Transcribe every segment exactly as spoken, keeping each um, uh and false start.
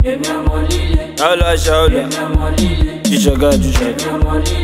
Shaula, shaula. Jijaga, jijaga.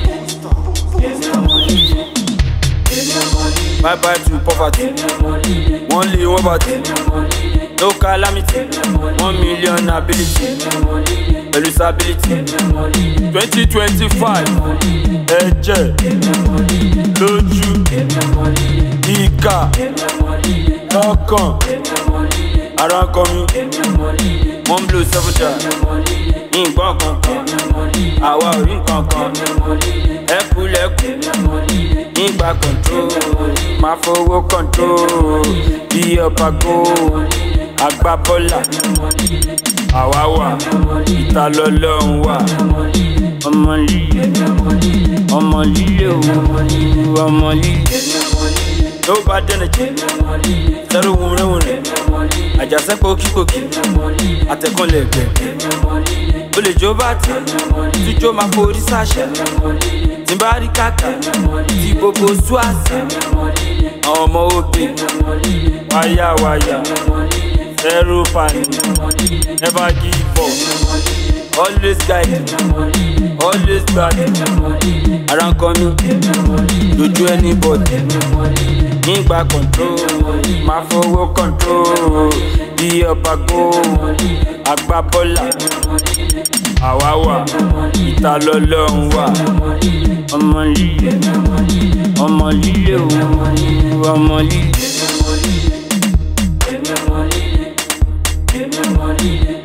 Bye bye to poverty. One lay, one party. No calamity. One million ability. Elusability. Twenty twenty five. Ẹ̀jẹ̀. Lójú. Ìkà. Lọ́kàn. Ara ń kọ mi. Wọ́n ń blow seven jar. Nǹkan kankan. Àwa ò rí nǹkan kan. Ẹ̀kú lẹ́kù. Nígbà control. Máa fowó control. Bí ọba go. Àgbà bọ́là. Àwa wà. Ìta lọ́lọ́run wà. Ọmọ líle. Ọmọ líle o. Ọmọ líle. Tó bá dẹ́nà jẹ́. Sẹ́rù wúrẹ́wúrẹ́. Àjàsẹ́ pokípokí. Àtẹ̀kọ́lẹ̀ ẹ̀gbẹ́. O lè jó bàtà. Tíjó máa forí sáṣà. Tí n bá rí kàkà. Tí gbogbo swàṣà. Àwọn ọmọ òbí. Wáyà wáyà. Zero panic. Never give up. Always guide. Always guide. Ara ń kọ mi. Lójú anybody. Nígbà control. Máa fowó control. Bí ọba go. Àgbà bọ́là. Àwa wà. Ìta lọ́lọ́run wà. Ọmọ líle. Ọmọ líle o. Ọmọ líle.